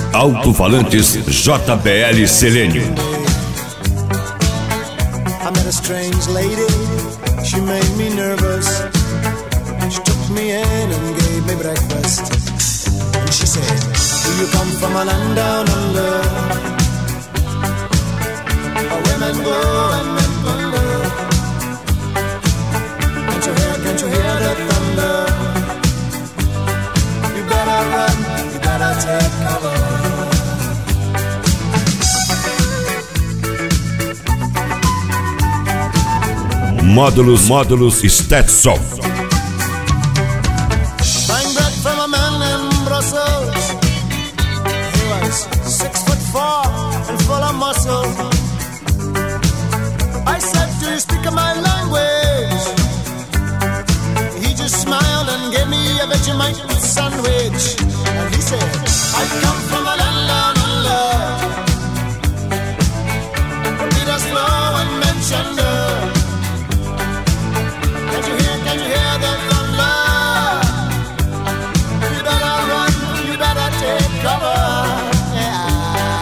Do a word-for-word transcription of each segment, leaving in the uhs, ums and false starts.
Alto-falantes J B L Selênio. I met a strange lady, she made me nervous. She took me in and gave me breakfast. And she said, do you come from a land down under? Where women go and men wonder. Can't you hear, can't you hear the thunder? You better run, you better take cover. Módulos, módulos Stetson. Buying bread from a man in Brussels. He was six foot four and full of muscle. I said, do you speak my language? He just smiled and gave me a Vegemite sandwich. And he said, I come from a land down under. Where Peter's flow and mentioned her. Can you hear, can you hear the thunder? You better run, you better take cover. Yeah.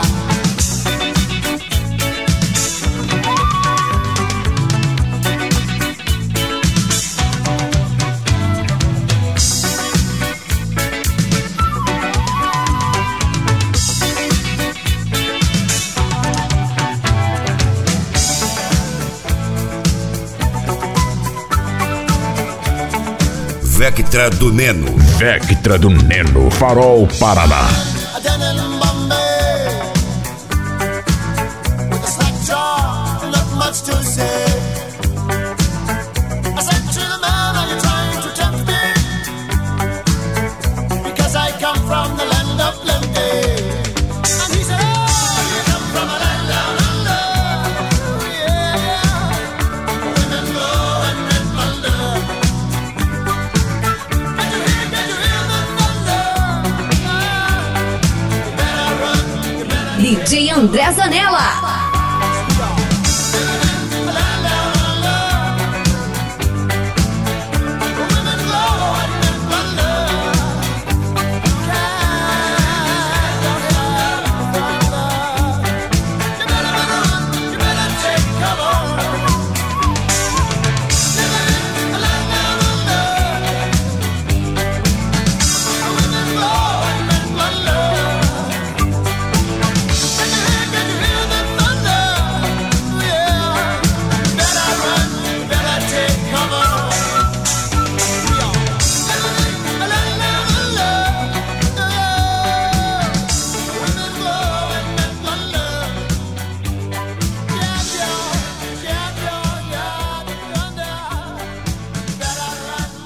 Vectra do Neno. Vectra do Neno, Farol, Paraná. D J André Zanella.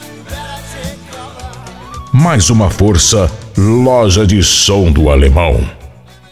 Mais uma força, loja de som do alemão.